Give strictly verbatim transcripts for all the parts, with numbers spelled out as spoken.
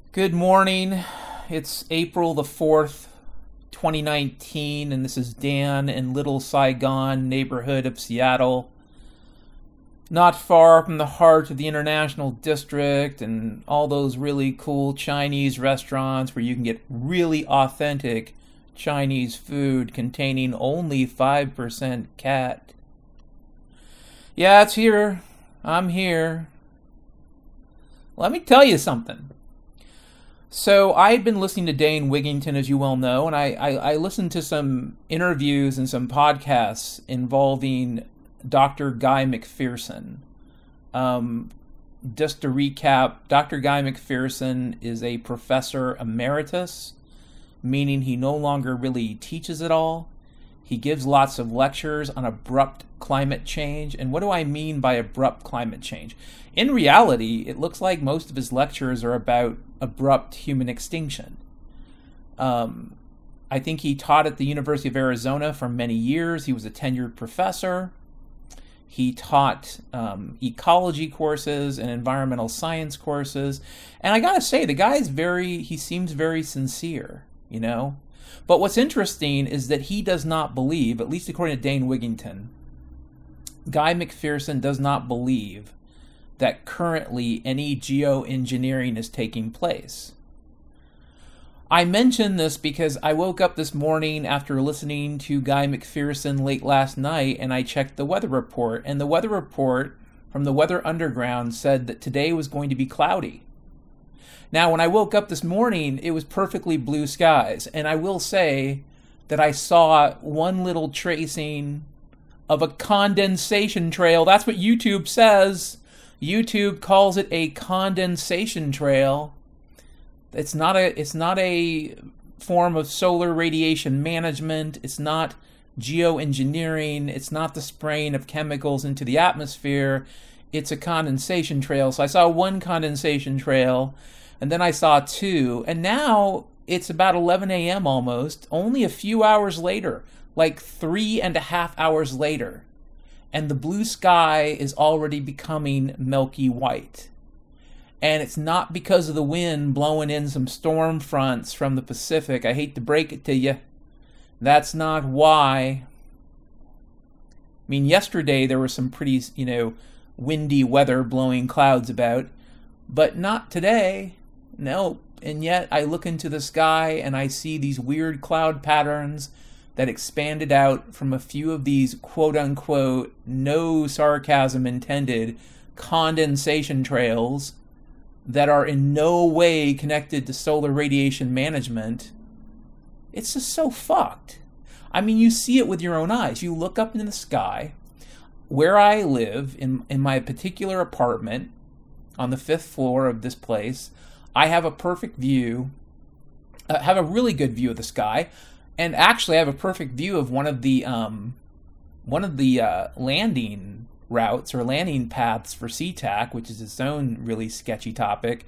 Good morning. It's April the fourth, twenty nineteen, and this is Dan in Little Saigon neighborhood of Seattle. Not far from the heart of the International District and all those really cool Chinese restaurants where you can get really authentic Chinese food containing only five percent cat. Yeah, it's here. I'm here. Let me tell you something. So I had been listening to Dane Wigington, as you well know, and I, I, I listened to some interviews and some podcasts involving Doctor Guy McPherson. Um, just to recap, Doctor Guy McPherson is a professor emeritus, meaning he no longer really teaches at all. He gives lots of lectures on abrupt climate change. And what do I mean by abrupt climate change? In reality, it looks like most of his lectures are about abrupt human extinction. Um, I think he taught at the University of Arizona for many years. He was a tenured professor. He taught um, ecology courses and environmental science courses. And I gotta say, the guy is very, he seems very sincere, you know? But what's interesting is that he does not believe, at least according to Dane Wigington, Guy McPherson does not believe that currently any geoengineering is taking place. I mention this because I woke up this morning after listening to Guy McPherson late last night, and I checked the weather report, and the weather report from the Weather Underground said that today was going to be cloudy. Now, when I woke up this morning, it was perfectly blue skies, and I will say that I saw one little tracing of a condensation trail. That's what YouTube says. YouTube calls it a condensation trail. It's not a it's not a form of solar radiation management. It's not geoengineering. It's not the spraying of chemicals into the atmosphere. It's a condensation trail. So I saw one condensation trail, and then I saw two, and now it's about eleven a.m. almost, only a few hours later, like three and a half hours later. And the blue sky is already becoming milky white. And it's not because of the wind blowing in some storm fronts from the Pacific. I hate to break it to you. That's not why. I mean, yesterday there was some pretty, you know, windy weather blowing clouds about, but not today. No. And yet I look into the sky and I see these weird cloud patterns that expanded out from a few of these quote-unquote, no sarcasm intended, condensation trails that are in no way connected to solar radiation management. It's just so fucked. I mean, you see it with your own eyes. You look up into the sky. Where I live, in, in my particular apartment, on the fifth floor of this place, I have a perfect view, uh, have a really good view of the sky. And actually, I have a perfect view of one of the um, one of the uh, landing routes or landing paths for SeaTac, which is its own really sketchy topic.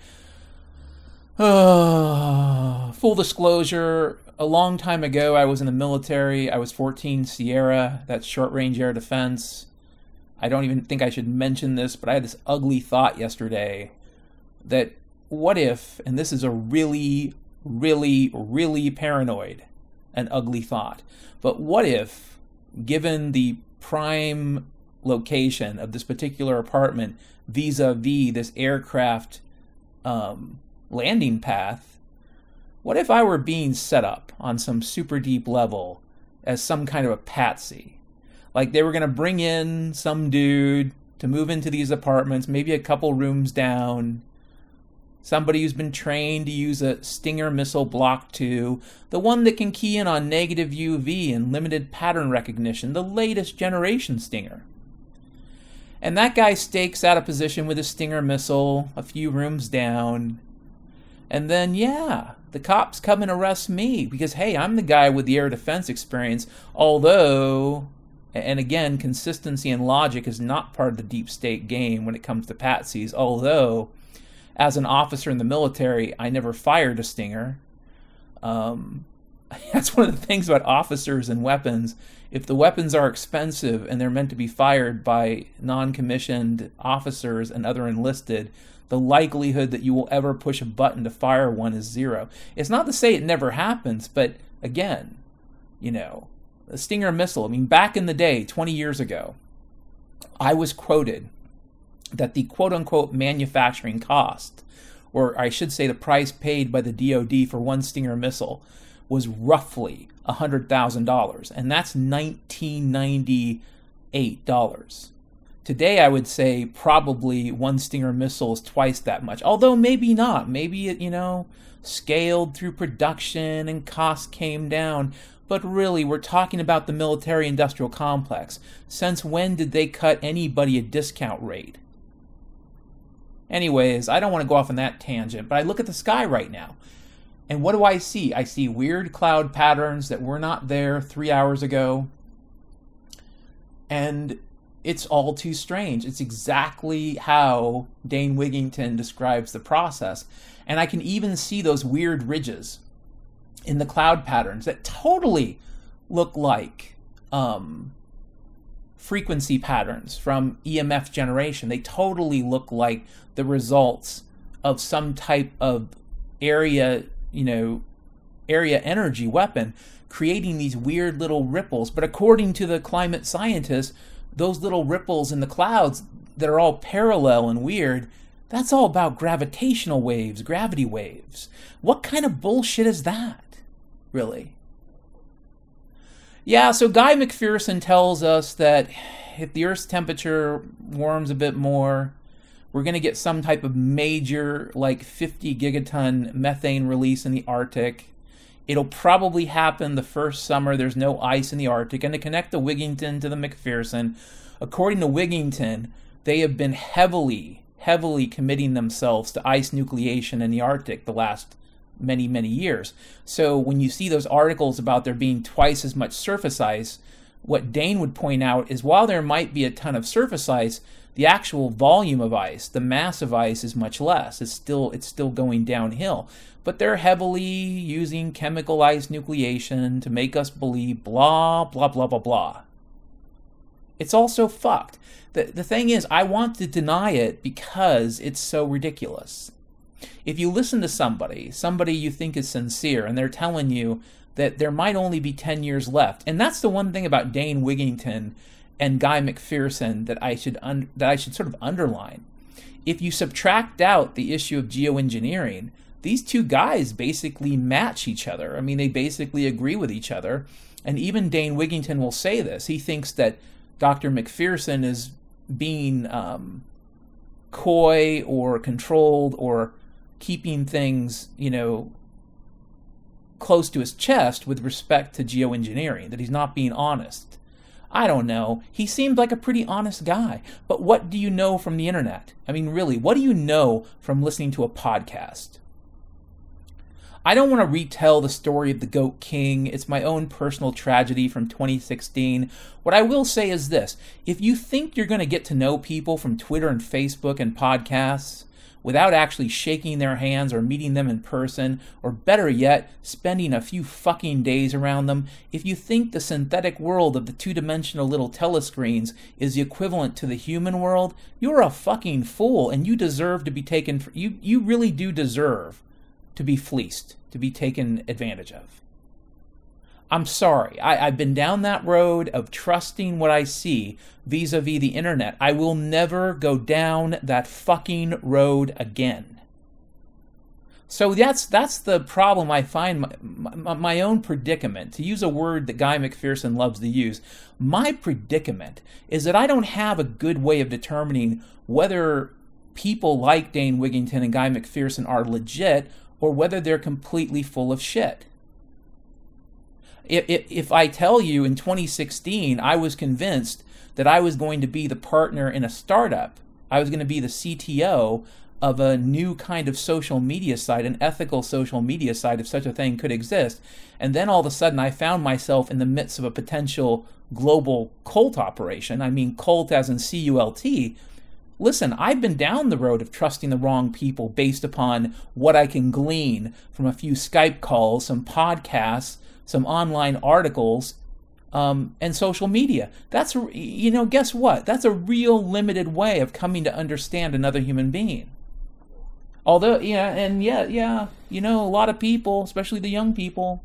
Uh, full disclosure, a long time ago, I was in the military. I was fourteen Sierra, that's short-range air defense. I don't even think I should mention this, but I had this ugly thought yesterday that what if, and this is a really, really, really paranoid, an ugly thought. But what if, given the prime location of this particular apartment vis-a-vis this aircraft um, landing path, what if I were being set up on some super deep level as some kind of a patsy? Like they were going to bring in some dude to move into these apartments, maybe a couple rooms down, somebody who's been trained to use a Stinger missile Block two, the one that can key in on negative U V and limited pattern recognition, the latest generation Stinger. And that guy stakes out a position with a Stinger missile a few rooms down. And then, yeah, the cops come and arrest me because, hey, I'm the guy with the air defense experience, although, and again, consistency and logic is not part of the deep state game when it comes to patsies, although as an officer in the military, I never fired a Stinger. Um, that's one of the things about officers and weapons. If the weapons are expensive and they're meant to be fired by non-commissioned officers and other enlisted, the likelihood that you will ever push a button to fire one is zero. It's not to say it never happens, but again, you know, a Stinger missile, I mean, back in the day, twenty years ago, I was quoted that the quote-unquote manufacturing cost, or I should say the price paid by the D O D for one Stinger missile, was roughly one hundred thousand dollars, and that's nineteen ninety-eight dollars. Today, I would say probably one Stinger missile is twice that much, although maybe not. Maybe it, you know, scaled through production and costs came down. But really, we're talking about the military-industrial complex. Since when did they cut anybody a discount rate? Anyways, I don't want to go off on that tangent, but I look at the sky right now. And what do I see? I see weird cloud patterns that were not there three hours ago. And it's all too strange. It's exactly how Dane Wigington describes the process. And I can even see those weird ridges in the cloud patterns that totally look like um, frequency patterns from E M F generation. They totally look like the results of some type of area, you know, area energy weapon creating these weird little ripples. But according to the climate scientists, those little ripples in the clouds that are all parallel and weird, that's all about gravitational waves, gravity waves. What kind of bullshit is that, really? Yeah, so Guy McPherson tells us that if the Earth's temperature warms a bit more, we're going to get some type of major, like fifty gigaton methane release in the Arctic. It'll probably happen the first summer there's no ice in the Arctic. And to connect the Wigington to the McPherson, according to Wigington, they have been heavily, heavily committing themselves to ice nucleation in the Arctic the last many, many years. So when you see those articles about there being twice as much surface ice, what Dane would point out is while there might be a ton of surface ice, the actual volume of ice, the mass of ice, is much less. It's still it's still going downhill. But they're heavily using chemical ice nucleation to make us believe blah, blah, blah, blah, blah. It's all so fucked. The, the thing is, I want to deny it because it's so ridiculous. If you listen to somebody, somebody you think is sincere, and they're telling you that there might only be ten years left, and that's the one thing about Dane Wigington and Guy McPherson that I should un- that I should sort of underline. If you subtract out the issue of geoengineering, these two guys basically match each other. I mean, they basically agree with each other. And even Dane Wigington will say this. He thinks that Doctor McPherson is being um, coy or controlled or keeping things, you know, close to his chest with respect to geoengineering, that he's not being honest. I don't know. He seemed like a pretty honest guy. But what do you know from the internet? I mean, really, what do you know from listening to a podcast? I don't want to retell the story of the Goat King. It's my own personal tragedy from twenty sixteen. What I will say is this. If you think you're going to get to know people from Twitter and Facebook and podcasts without actually shaking their hands or meeting them in person, or better yet, spending a few fucking days around them, if you think the synthetic world of the two-dimensional little telescreens is the equivalent to the human world, you're a fucking fool, and you deserve to be taken... For, you, you really do deserve to be fleeced, to be taken advantage of. I'm sorry. I, I've been down that road of trusting what I see vis-a-vis the internet. I will never go down that fucking road again. So that's that's the problem I find, my, my, my own predicament. To use a word that Guy McPherson loves to use, my predicament is that I don't have a good way of determining whether people like Dane Wigington and Guy McPherson are legit or whether they're completely full of shit. If, if, if I tell you in twenty sixteen I was convinced that I was going to be the partner in a startup, I was going to be the C T O of a new kind of social media site, an ethical social media site, if such a thing could exist, and then all of a sudden I found myself in the midst of a potential global cult operation, I mean cult as in C U L T, listen, I've been down the road of trusting the wrong people based upon what I can glean from a few Skype calls, some podcasts, some online articles, um, and social media. That's, you know, guess what? That's a real limited way of coming to understand another human being. Although, yeah, and yeah, yeah, you know, a lot of people, especially the young people,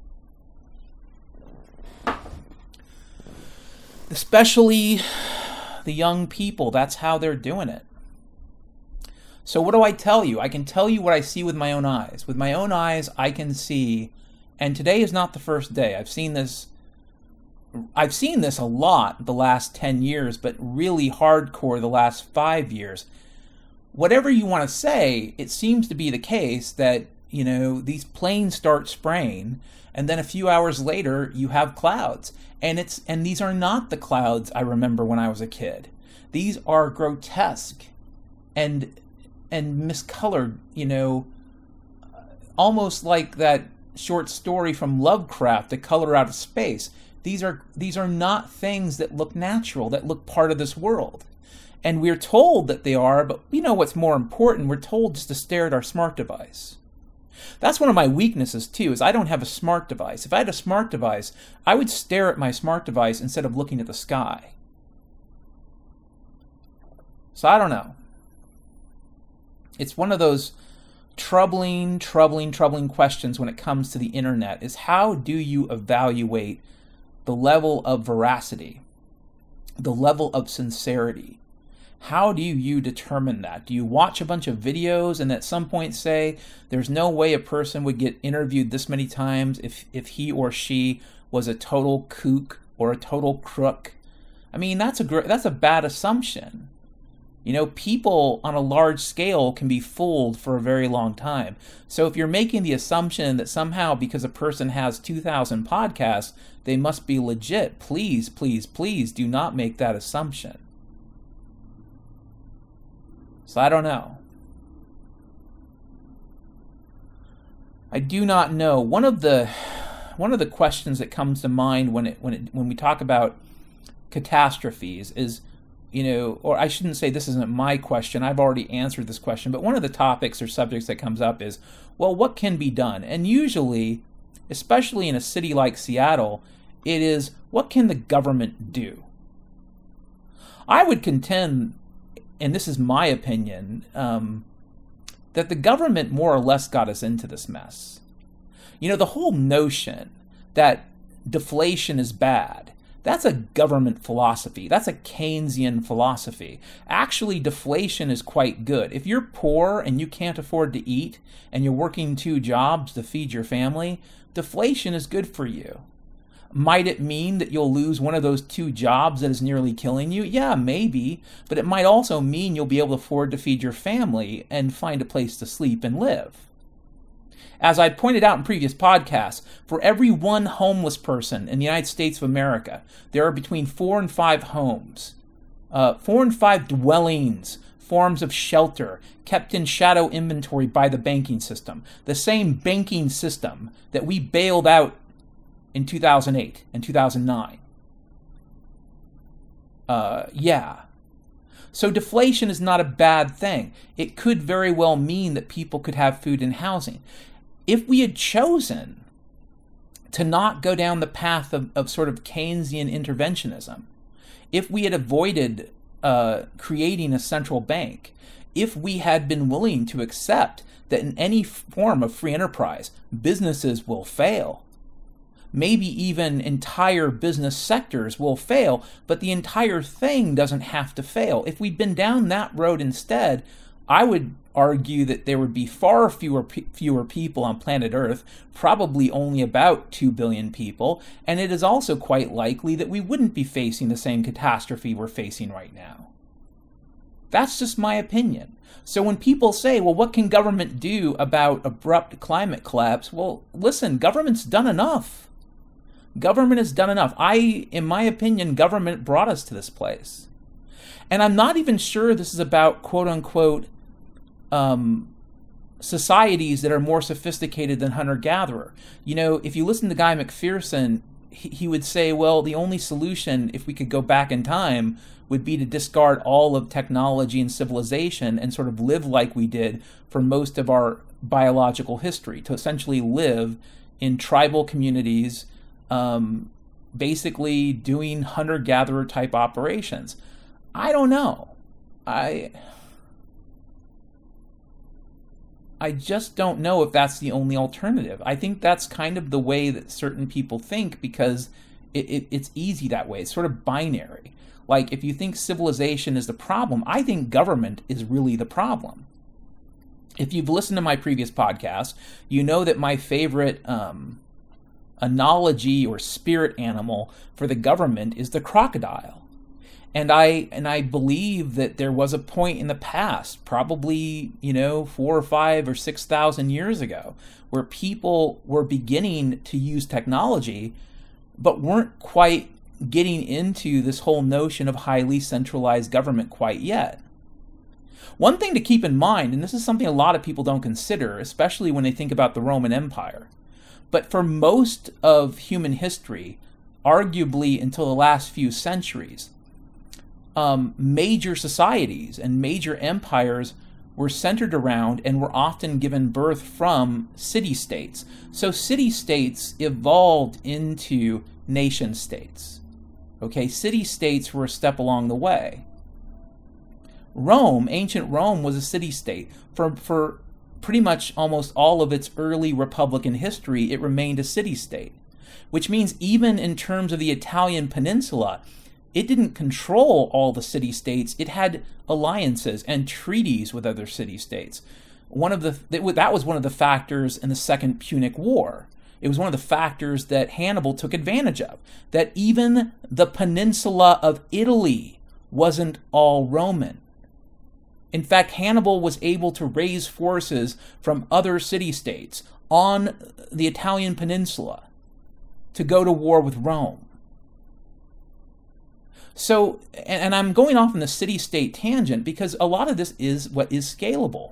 especially the young people, that's how they're doing it. So what do I tell you? I can tell you what I see with my own eyes. With my own eyes, I can see, and today is not the first day. I've seen this, I've seen this a lot the last ten years, but really hardcore the last five years. Whatever you want to say, it seems to be the case that, you know, these planes start spraying, and then a few hours later you have clouds. And it's and these are not the clouds I remember when I was a kid. These are grotesque and and miscolored, you know, almost like that short story from Lovecraft, The Color Out of Space. These are these are not things that look natural, that look part of this world. And we're told that they are, but we know what's more important. We're told just to stare at our smart device. That's one of my weaknesses, too, is I don't have a smart device. If I had a smart device, I would stare at my smart device instead of looking at the sky. So I don't know. It's one of those troubling, troubling, troubling questions when it comes to the internet, is how do you evaluate the level of veracity, the level of sincerity? How do you determine that? Do you watch a bunch of videos and at some point say, there's no way a person would get interviewed this many times if, if he or she was a total kook or a total crook? I mean, that's a gr- that's a bad assumption. You know, people on a large scale can be fooled for a very long time. So if you're making the assumption that somehow because a person has two thousand podcasts, they must be legit, please, please, please do not make that assumption. So I don't know. I do not know. One of the one of the questions that comes to mind when it when it when we talk about catastrophes is, you know, or I shouldn't say this isn't my question. I've already answered this question, but one of the topics or subjects that comes up is, well, what can be done? And usually, especially in a city like Seattle, it is, what can the government do? I would contend, and this is my opinion, um, that the government more or less got us into this mess. You know, the whole notion that deflation is bad, that's a government philosophy. That's a Keynesian philosophy. Actually, deflation is quite good. If you're poor and you can't afford to eat and you're working two jobs to feed your family, deflation is good for you. Might it mean that you'll lose one of those two jobs that is nearly killing you? Yeah, maybe. But it might also mean you'll be able to afford to feed your family and find a place to sleep and live. As I pointed out in previous podcasts, for every one homeless person in the United States of America, there are between four and five homes, uh, four and five dwellings, forms of shelter, kept in shadow inventory by the banking system. The same banking system that we bailed out in two thousand eight and two thousand nine. Uh, yeah. So deflation is not a bad thing. It could very well mean that people could have food and housing. If we had chosen to not go down the path of, of sort of Keynesian interventionism, if we had avoided uh, creating a central bank, if we had been willing to accept that in any form of free enterprise, businesses will fail, maybe even entire business sectors will fail, but the entire thing doesn't have to fail. If we'd been down that road instead, I would argue that there would be far fewer fewer people on planet Earth, probably only about two billion people, and it is also quite likely that we wouldn't be facing the same catastrophe we're facing right now. That's just my opinion. So when people say, well, what can government do about abrupt climate collapse? Well, listen, government's done enough. Government has done enough. I, in my opinion, government brought us to this place. And I'm not even sure this is about, quote unquote, um, societies that are more sophisticated than hunter-gatherer. You know, if you listen to Guy McPherson, he, he would say, well, the only solution, if we could go back in time, would be to discard all of technology and civilization and sort of live like we did for most of our biological history, to essentially live in tribal communities, um, basically doing hunter-gatherer type operations. I don't know. I... I just don't know if that's the only alternative. I think that's kind of the way that certain people think because it, it, it's easy that way. It's sort of binary. Like, if you think civilization is the problem, I think government is really the problem. If you've listened to my previous podcast, you know that my favorite um, analogy or spirit animal for the government is the crocodile. And I and I believe that there was a point in the past, probably, you know, four or five or six thousand years ago, where people were beginning to use technology, but weren't quite getting into this whole notion of highly centralized government quite yet. One thing to keep in mind, and this is something a lot of people don't consider, especially when they think about the Roman Empire, but for most of human history, arguably until the last few centuries, um, major societies and major empires were centered around and were often given birth from city-states. So city-states evolved into nation-states. Okay, city-states were a step along the way. Rome, ancient Rome, was a city-state. For, for pretty much almost all of its early republican history, it remained a city-state. Which means even in terms of the Italian peninsula, it didn't control all the city-states. It had alliances and treaties with other city-states. One of the that was one of the factors in the Second Punic War. It was one of the factors that Hannibal took advantage of, that even the peninsula of Italy wasn't all Roman. In fact, Hannibal was able to raise forces from other city-states on the Italian peninsula to go to war with Rome. So, and I'm going off on the city-state tangent because a lot of this is what is scalable.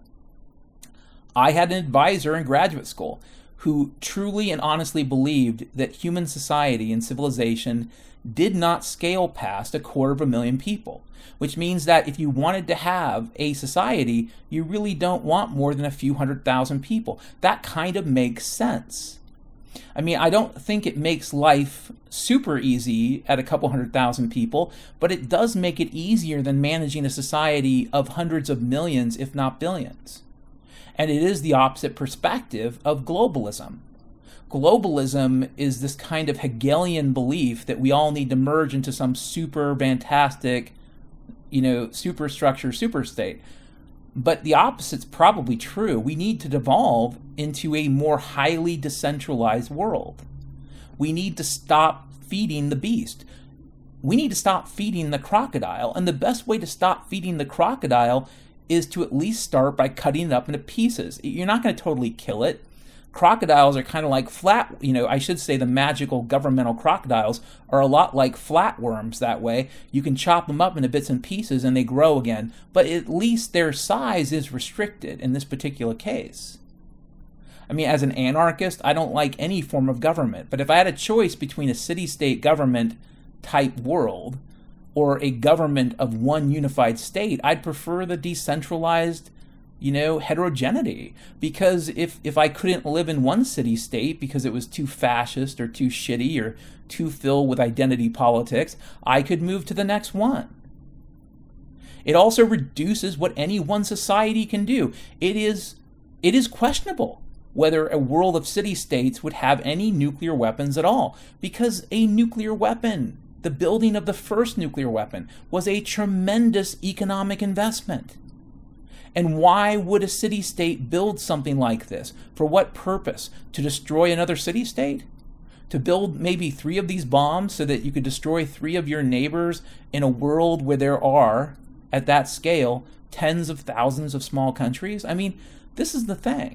I had an advisor in graduate school who truly and honestly believed that human society and civilization did not scale past a quarter of a million people, which means that if you wanted to have a society, you really don't want more than a few hundred thousand people. That kind of makes sense. I mean, I don't think it makes life super easy at a couple hundred thousand people, but it does make it easier than managing a society of hundreds of millions, if not billions. And it is the opposite perspective of globalism. Globalism is this kind of Hegelian belief that we all need to merge into some super fantastic, you know, superstructure, super state. But the opposite's probably true. We need to devolve into a more highly decentralized world. We need to stop feeding the beast. We need to stop feeding the crocodile. And the best way to stop feeding the crocodile is to at least start by cutting it up into pieces. You're not going to totally kill it. Crocodiles are kind of like flat, you know, I should say the magical governmental crocodiles are a lot like flatworms that way. You can chop them up into bits and pieces and they grow again, but at least their size is restricted in this particular case. I mean, as an anarchist, I don't like any form of government, but if I had a choice between a city-state government type world or a government of one unified state, I'd prefer the decentralized, you know, heterogeneity. Because if, if I couldn't live in one city-state because it was too fascist or too shitty or too filled with identity politics, I could move to the next one. It also reduces what any one society can do. It is, it is questionable whether a world of city-states would have any nuclear weapons at all, because a nuclear weapon, the building of the first nuclear weapon, was a tremendous economic investment. And why would a city-state build something like this? For what purpose? To destroy another city-state? To build maybe three of these bombs so that you could destroy three of your neighbors in a world where there are, at that scale, tens of thousands of small countries? I mean, this is the thing.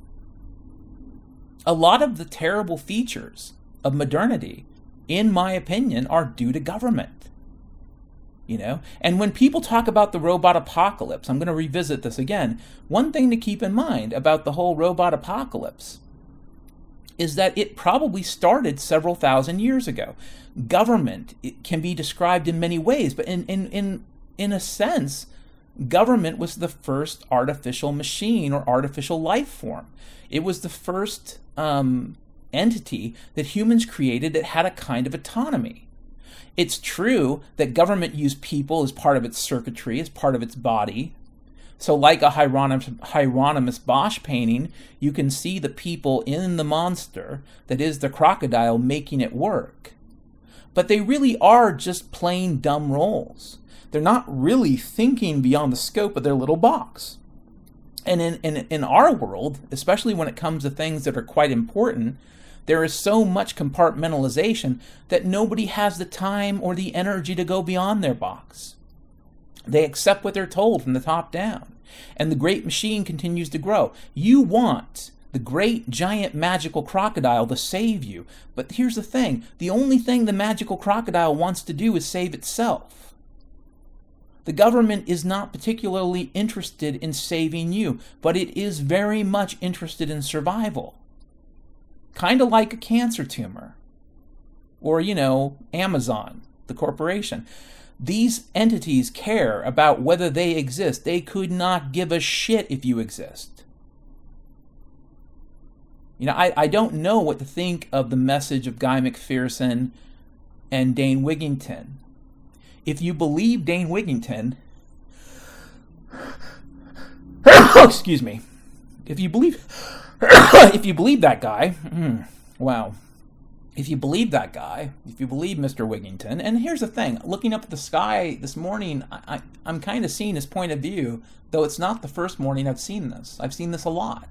A lot of the terrible features of modernity, in my opinion, are due to government. You know, and when people talk about the robot apocalypse, I'm going to revisit this again. One thing to keep in mind about the whole robot apocalypse is that it probably started several thousand years ago. Government, it can be described in many ways, but in in in in a sense, government was the first artificial machine or artificial life form. It was the first um, entity that humans created that had a kind of autonomy. It's true that government used people as part of its circuitry, as part of its body, So like a Hieronymus, Hieronymus Bosch painting, you can see the people in the monster that is the crocodile making it work. But they really are just plain dumb roles. They're not really thinking beyond the scope of their little box. And in, in, in our world, especially when it comes to things that are quite important, there is so much compartmentalization that nobody has the time or the energy to go beyond their box. They accept what they're told from the top down. And the great machine continues to grow. You want the great, giant, magical crocodile to save you. But here's the thing. The only thing the magical crocodile wants to do is save itself. The government is not particularly interested in saving you, but it is very much interested in survival. Kind of like a cancer tumor. Or, you know, Amazon, the corporation. These entities care about whether they exist. They could not give a shit if you exist. You know, I, I don't know what to think of the message of Guy McPherson and Dane Wigington. If you believe Dane Wigington, excuse me, if you believe, if you believe that guy, wow, if you believe that guy, if you believe Mister Wigington, and here's the thing, looking up at the sky this morning, I, I, I'm kind of seeing his point of view, though it's not the first morning I've seen this. I've seen this a lot.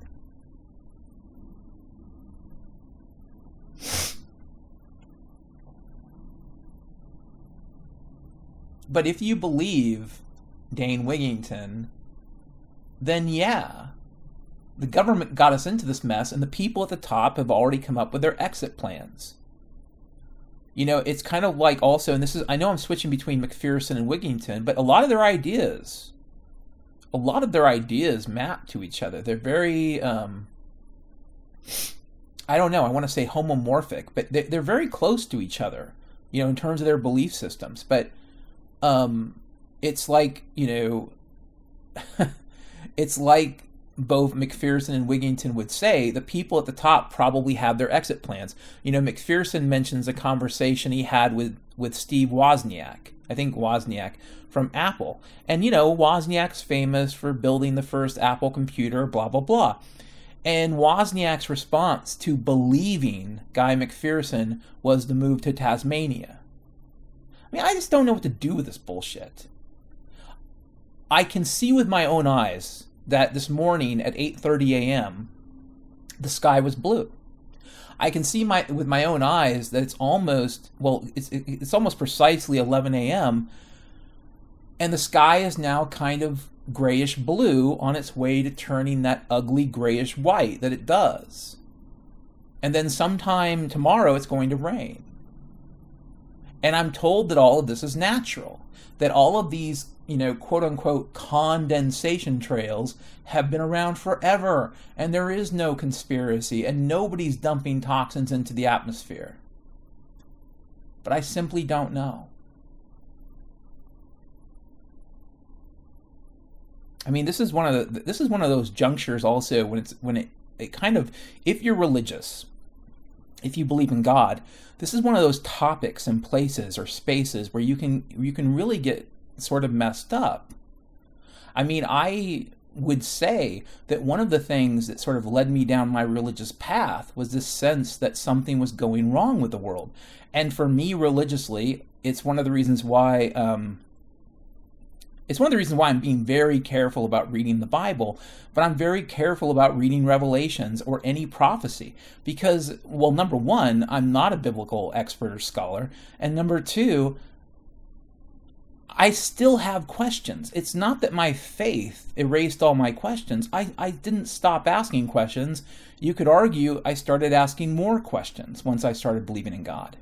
But if you believe Dane Wigington, then yeah, the government got us into this mess, and the people at the top have already come up with their exit plans. You know, it's kind of like also, and this is, I know I'm switching between McPherson and Wigington, but a lot of their ideas, a lot of their ideas map to each other. They're very, um, I don't know, I want to say homomorphic, but they're, they're very close to each other, you know, in terms of their belief systems. But Um, it's like, you know, it's like both McPherson and Wigington would say, the people at the top probably have their exit plans. You know, McPherson mentions a conversation he had with, with Steve Wozniak, I think Wozniak, from Apple. And, you know, Wozniak's famous for building the first Apple computer, blah, blah, blah. And Wozniak's response to believing Guy McPherson was the move to Tasmania. I mean, I just don't know what to do with this bullshit. I can see with my own eyes that this morning at eight thirty a.m., the sky was blue. I can see my with my own eyes that it's almost, well, it's it's almost precisely eleven a.m., and the sky is now kind of grayish blue on its way to turning that ugly grayish white that it does. And then sometime tomorrow it's going to rain. And I'm told that all of this is natural, that all of these, you know, quote-unquote condensation trails have been around forever, and there is no conspiracy, and nobody's dumping toxins into the atmosphere. But I simply don't know. I mean, this is one of the this is one of those junctures also when it's when it, it kind of, if you're religious, if you believe in God, this is one of those topics and places or spaces where you can you can really get sort of messed up. I mean, I would say that one of the things that sort of led me down my religious path was this sense that something was going wrong with the world. And for me, religiously, it's one of the reasons why um, it's one of the reasons why I'm being very careful about reading the Bible, but I'm very careful about reading Revelations or any prophecy because, well, number one, I'm not a biblical expert or scholar, and number two, I still have questions. It's not that my faith erased all my questions. I, I didn't stop asking questions. You could argue I started asking more questions once I started believing in God.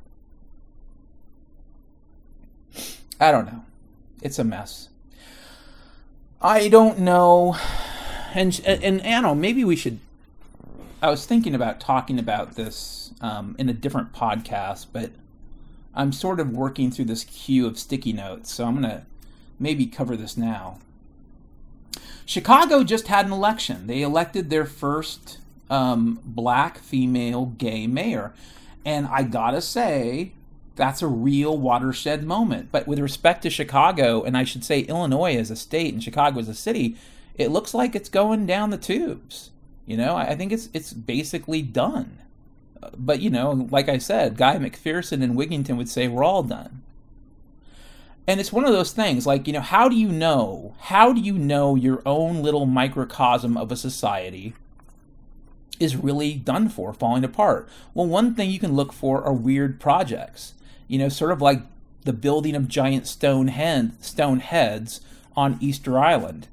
I don't know. It's a mess. I don't know, and and, and Anno, maybe we should, I was thinking about talking about this um, in a different podcast, but I'm sort of working through this queue of sticky notes, so I'm going to maybe cover this now. Chicago just had an election. They elected their first um, black, female, gay mayor, and I gotta say, that's a real watershed moment. But with respect to Chicago, and I should say Illinois as a state and Chicago as a city, it looks like it's going down the tubes. You know, I think it's it's basically done. But, you know, like I said, Guy McPherson and Wigington would say we're all done. And it's one of those things, like, you know, how do you know, how do you know your own little microcosm of a society is really done for, falling apart? Well, one thing you can look for are weird projects. You know, sort of like the building of giant stone, head, stone heads on Easter Island.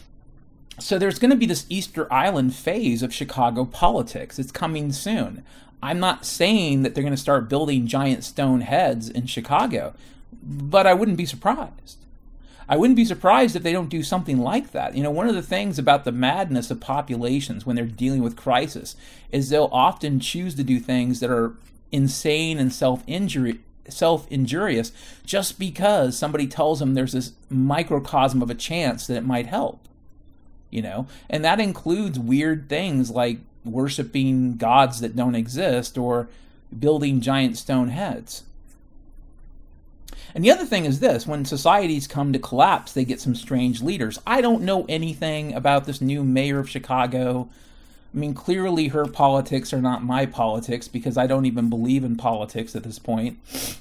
So there's going to be this Easter Island phase of Chicago politics. It's coming soon. I'm not saying that they're going to start building giant stone heads in Chicago, but I wouldn't be surprised. I wouldn't be surprised if they don't do something like that. You know, one of the things about the madness of populations when they're dealing with crisis is they'll often choose to do things that are insane and self-injury, self-injurious just because somebody tells them there's this microcosm of a chance that it might help. You know, and that includes weird things like worshiping gods that don't exist or building giant stone heads. And the other thing is this: when societies come to collapse, they get some strange leaders. I don't know anything about this new mayor of Chicago. I mean, clearly her politics are not my politics because I don't even believe in politics at this point.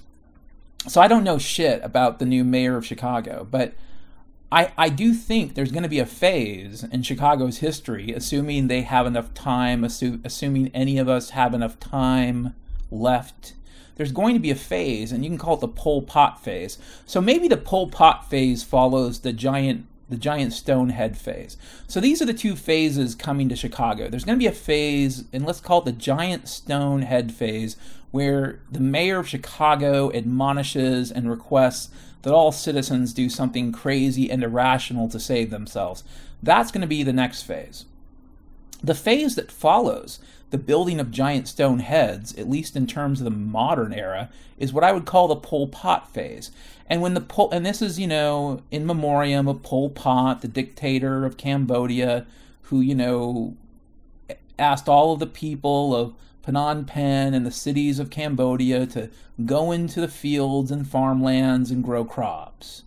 So I don't know shit about the new mayor of Chicago, but I, I do think there's going to be a phase in Chicago's history, assuming they have enough time, assu- assuming any of us have enough time left. There's going to be a phase, and you can call it the Pol Pot phase. So maybe the Pol Pot phase follows the giant the giant stone head phase. So these are the two phases coming to Chicago. There's going to be a phase, and let's call it the giant stone head phase, where the mayor of Chicago admonishes and requests that all citizens do something crazy and irrational to save themselves. That's going to be the next phase. The phase that follows the building of giant stone heads, at least in terms of the modern era, is what I would call the Pol Pot phase. And when the Pol, and this is, you know, in memoriam of Pol Pot, the dictator of Cambodia, who, you know, asked all of the people of Phnom Penh and the cities of Cambodia to go into the fields and farmlands and grow crops.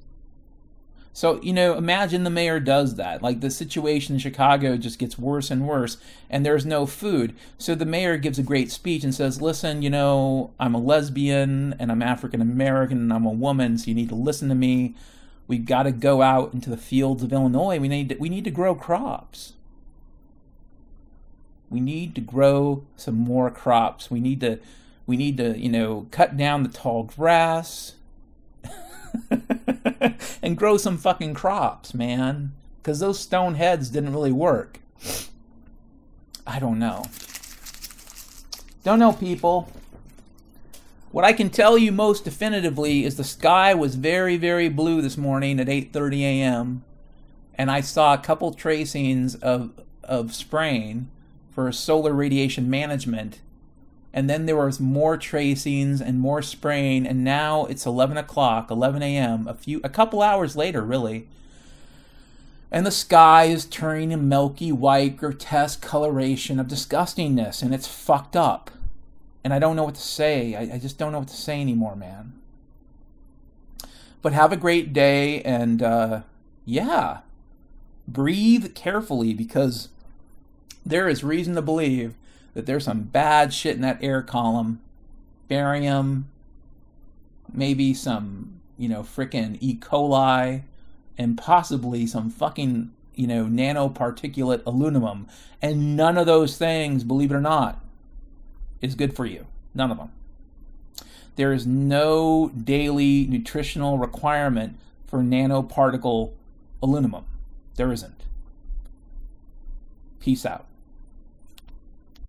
So, you know, imagine the mayor does that. Like, the situation in Chicago just gets worse and worse, and there's no food. So the mayor gives a great speech and says, listen, you know, I'm a lesbian, and I'm African American, and I'm a woman, so you need to listen to me. We've got to go out into the fields of Illinois. We need to, we need to grow crops. We need to grow some more crops. We need to, we need to, you know, cut down the tall grass and grow some fucking crops, man. Because those stone heads didn't really work. I don't know. Don't know, people. What I can tell you most definitively is the sky was very, very blue this morning at eight thirty a.m. And I saw a couple tracings of of spraying for solar radiation management, and then there was more tracings and more spraying, and now it's eleven o'clock, eleven a.m., a few, a couple hours later, really, and the sky is turning a milky white, grotesque coloration of disgustingness, and it's fucked up, and I don't know what to say. I, I just don't know what to say anymore, man. But have a great day, and uh, yeah, breathe carefully, because there is reason to believe that there's some bad shit in that air column. Barium, maybe some, you know, frickin' E. coli, and possibly some fucking, you know, nanoparticulate aluminum. And none of those things, believe it or not, is good for you. None of them. There is no daily nutritional requirement for nanoparticle aluminum. There isn't. Peace out.